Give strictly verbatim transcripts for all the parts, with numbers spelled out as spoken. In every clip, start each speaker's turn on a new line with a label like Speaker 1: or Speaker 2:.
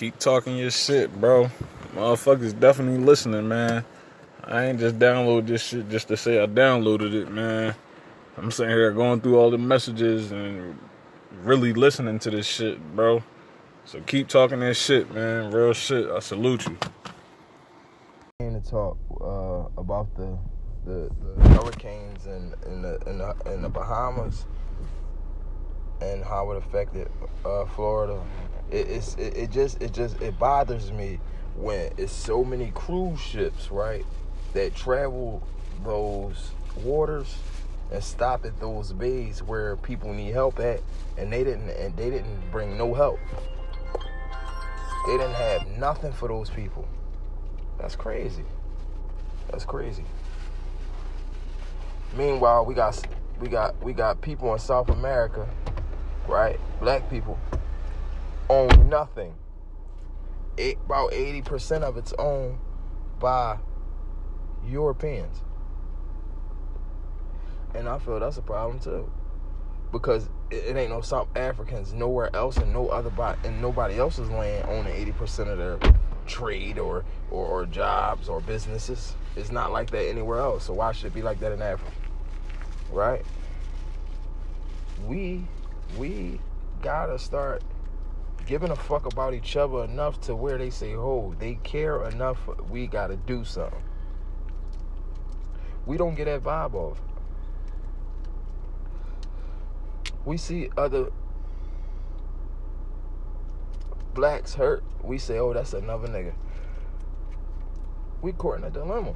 Speaker 1: Keep talking your shit, bro. Motherfuckers definitely listening, man. I ain't just download this shit just to say I downloaded it, man. I'm sitting here going through all the messages and really listening to this shit, bro. So keep talking that shit, man. Real shit. I salute you.
Speaker 2: To talk uh, about the, the the hurricanes in in the in the, in the Bahamas and how it affected uh, Florida. It, it's it, it just it just it bothers me when it's so many cruise ships, right, that travel those waters and stop at those bays where people need help at, and they didn't and they didn't bring no help. They didn't have nothing for those people. That's crazy. That's crazy. Meanwhile, we got we got we got people in South America, right? Black people own nothing. It, about eighty percent of it's owned by Europeans. And I feel that's a problem too. Because it, it ain't no South Africans nowhere else and no other by in nobody else's land owning eighty percent of their trade or, or or jobs or businesses. It's not like that anywhere else. So why should it be like that in Africa? Right? We we gotta start giving a fuck about each other enough to where they say, oh, they care enough, we gotta do something. We don't get that vibe off. We see other blacks hurt, we say, oh, that's another nigga. We caught in a dilemma.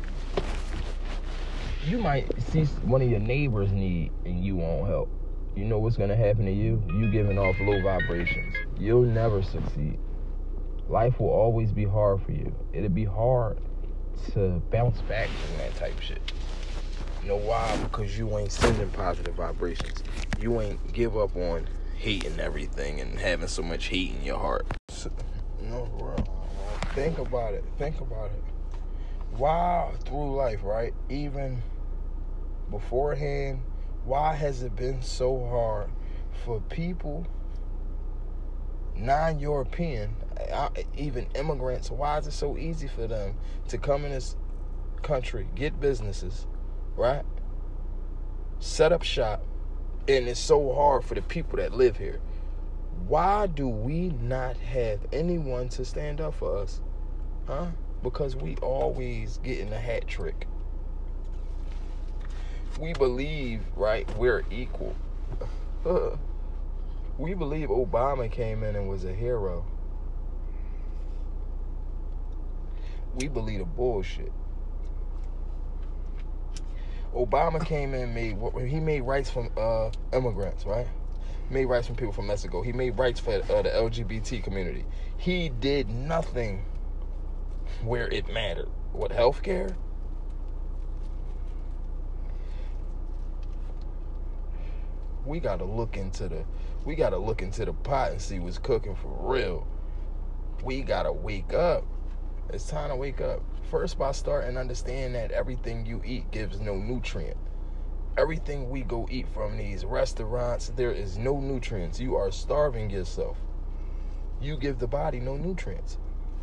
Speaker 2: You might see one of your neighbors need and you won't help. You know what's going to happen to you? You giving off low vibrations. You'll never succeed. Life will always be hard for you. It'll be hard to bounce back from that type of shit. You know why? Because you ain't sending positive vibrations. You ain't give up on hating everything and having so much hate in your heart. No, bro. Think about it. Think about it. Why through life, right? Even beforehand, why has it been so hard for people, non-European, even immigrants, why is it so easy for them to come in this country, get businesses, right? Set up shop, and it's so hard for the people that live here. Why do we not have anyone to stand up for us? Huh? Because we always get in the hat trick. We believe, right, we're equal. We believe Obama came in and was a hero. We believe the bullshit. Obama came in and made, he made rights from uh, immigrants, right? He made rights from people from Mexico. He made rights for uh, the L G B T community. He did nothing where it mattered. What, healthcare? We gotta look into the we gotta look into the pot and see what's cooking for real. We gotta wake up. It's time to wake up. First by starting understanding that everything you eat gives no nutrient. Everything we go eat from these restaurants, there is no nutrients. You are starving yourself. You give the body no nutrients.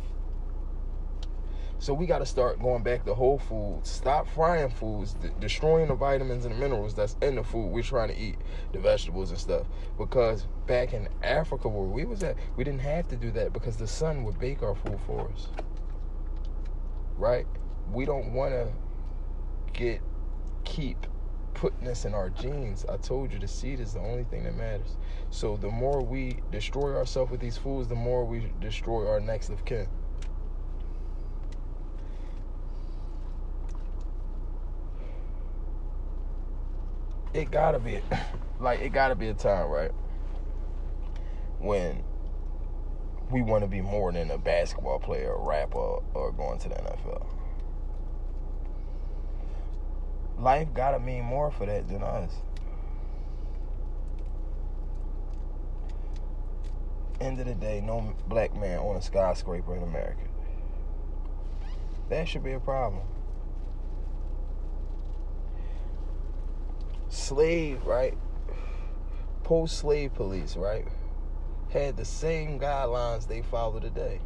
Speaker 2: So we got to start going back to whole foods. Stop frying foods, de- destroying the vitamins and the minerals that's in the food we're trying to eat, the vegetables and stuff. Because back in Africa where we was at, we didn't have to do that because the sun would bake our food for us. Right? We don't want to get keep putting this in our genes. I told you the seed is the only thing that matters. So the more we destroy ourselves with these foods, the more we destroy our next of kin. It gotta be, like, it gotta be a time, right, when we want to be more than a basketball player, a rapper, or going to the N F L. Life gotta mean more for that than us. End of the day, no black man on a skyscraper in America. That should be a problem. Slave, right? Post-slave police, right? had the same guidelines they follow today.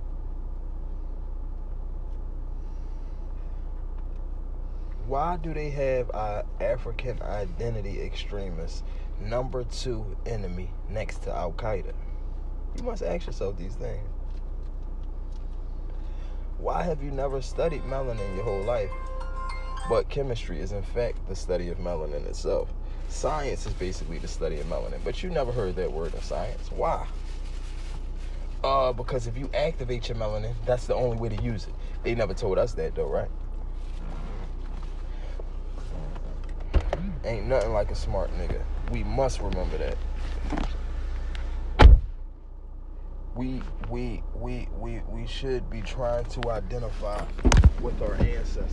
Speaker 2: Why do they have our African identity extremists number two enemy next to Al Qaeda? You must ask yourself these things. Why have you never studied melanin your whole life? But chemistry is in fact the study of melanin itself. Science is basically the study of melanin, but you never heard that word in science. Why? Uh, because if you activate your melanin, that's the only way to use it. They never told us that though, right? Ain't nothing like a smart nigga. We must remember that. We we we we we should be trying to identify with our ancestors.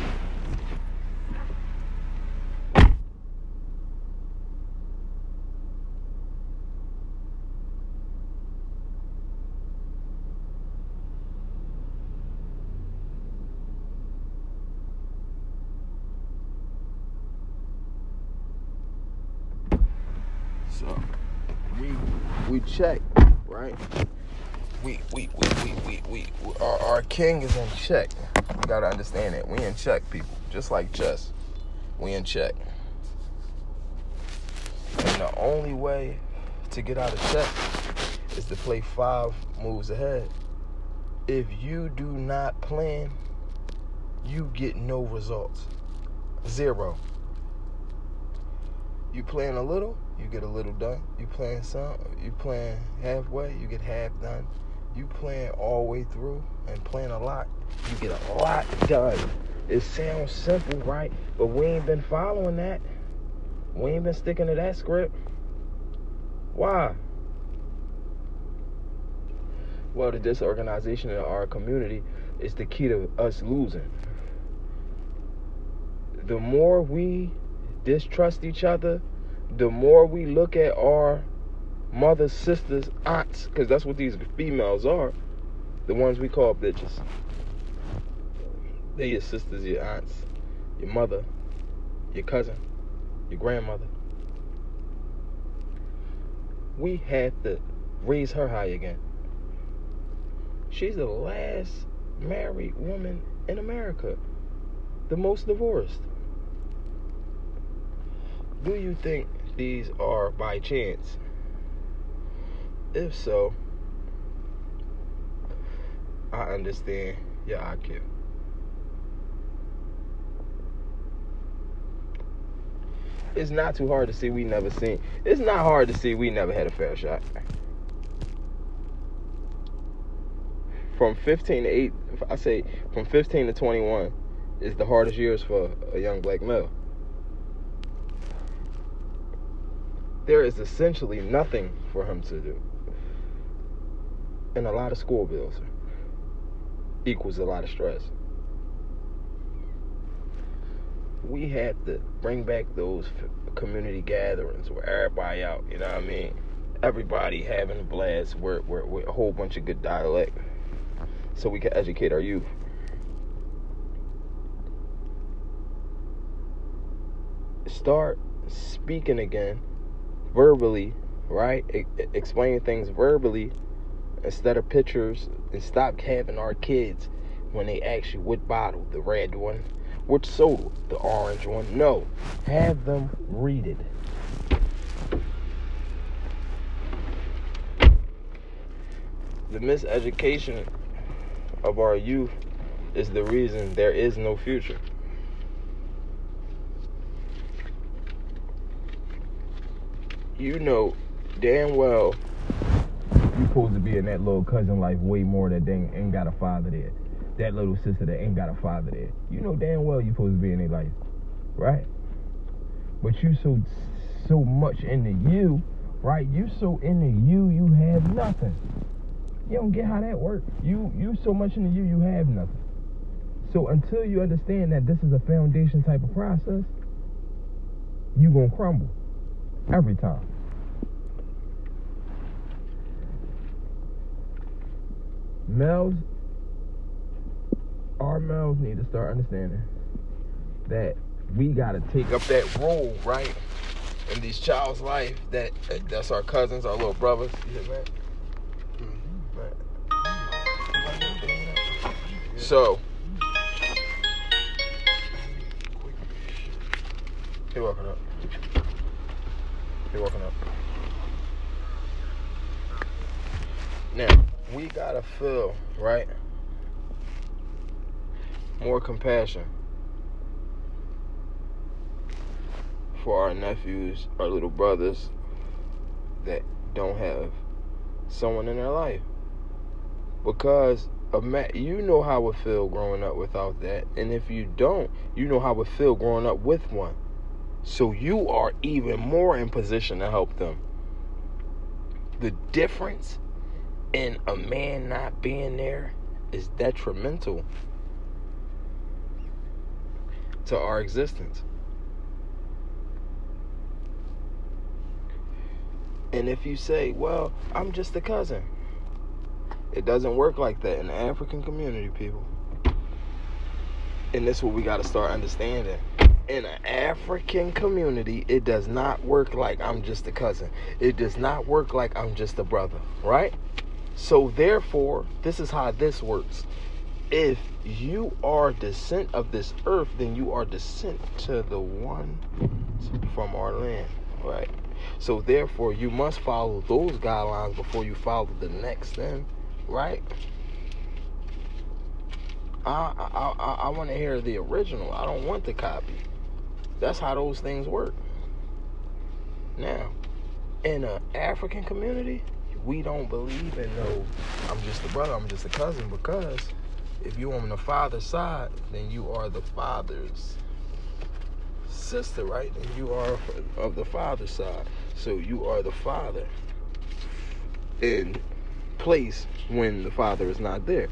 Speaker 2: So we we check, right? We we we we we, we, we our, our king is in check. You gotta understand that. We in check, people. Just like chess. We in check. And the only way to get out of check is to play five moves ahead. If you do not plan, you get no results. Zero. You plan a little, you get a little done. You plan some, you plan halfway, you get half done. You plan all the way through and plan a lot, you get a lot done. It sounds simple, right? But we ain't been following that. We ain't been sticking to that script. Why? Well, the disorganization in our community is the key to us losing. The more we distrust each other, the more we look at our mothers, sisters, aunts, because that's what these females are, the ones we call bitches. They're your sisters, your aunts, your mother, your cousin, your grandmother. We have to raise her high again. She's the last married woman in America, the most divorced. Do you think these are by chance? If so, I understand your I Q. It's not too hard to see we never seen. It's not hard to see we never had a fair shot. From fifteen to eight, if I say from fifteen to twenty-one is the hardest years for a young black male. There is essentially nothing for him to do. And a lot of school bills equals a lot of stress. We had to bring back those community gatherings where everybody out, you know what I mean? Everybody having a blast with, with, with a whole bunch of good dialect so we can educate our youth. Start speaking again verbally, right? E- explaining things verbally instead of pictures, and stop having our kids when they ask you what bottle, the red one, which soda, the orange one. No, have them read it. The miseducation of our youth is the reason there is no future. You know damn well you supposed to be in that little cousin life way more that dang ain't got a father there. That little sister that ain't got a father there. You know damn well you supposed to be in their life, right? But you so so much into you, right? You so into you, you have nothing. You don't get how that works. You you so much into you, you have nothing. So until you understand that this is a foundation type of process, you gonna crumble. Every time. Males, our males need to start understanding that we gotta take up that role, right? in these child's life that that's our cousins, our little brothers. You hear, man? Mm-hmm. So, he walking up. He walking up. Now, we gotta feel, right? More compassion for our nephews, our little brothers that don't have someone in their life. Because you know how it feel growing up without that. And if you don't, you know how it feel growing up with one. So you are even more in position to help them. The difference in a man not being there is detrimental to our existence. And if you say, well, I'm just a cousin, it doesn't work like that in the African community, people. And this is what we got to start understanding. In an African community, it does not work like I'm just a cousin. It does not work like I'm just a brother, right? So therefore, this is how this works. If you are descent of this earth, then you are descent to the one from our land, right? So therefore, you must follow those guidelines before you follow the next then, right? I I I, I want to hear the original. I don't want the copy. That's how those things work. Now, in an African community, we don't believe in no, I'm just a brother, I'm just a cousin, because if you're on the father's side, then you are the father's sister, right? And you are of the father's side. So you are the father in place when the father is not there.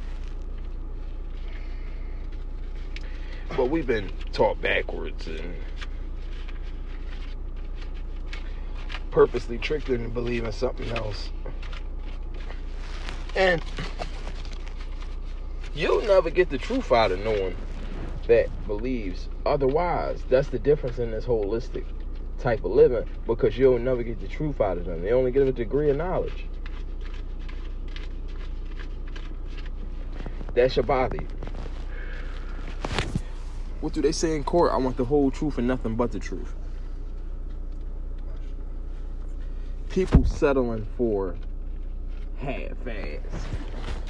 Speaker 2: But we've been taught backwards and purposely tricked into believing something else. And you'll never get the truth out of no one that believes otherwise. That's the difference in this holistic type of living, because you'll never get the truth out of them. They only get a degree of knowledge. That should bother you. What do they say in court? I want the whole truth and nothing but the truth. People settling for half-ass.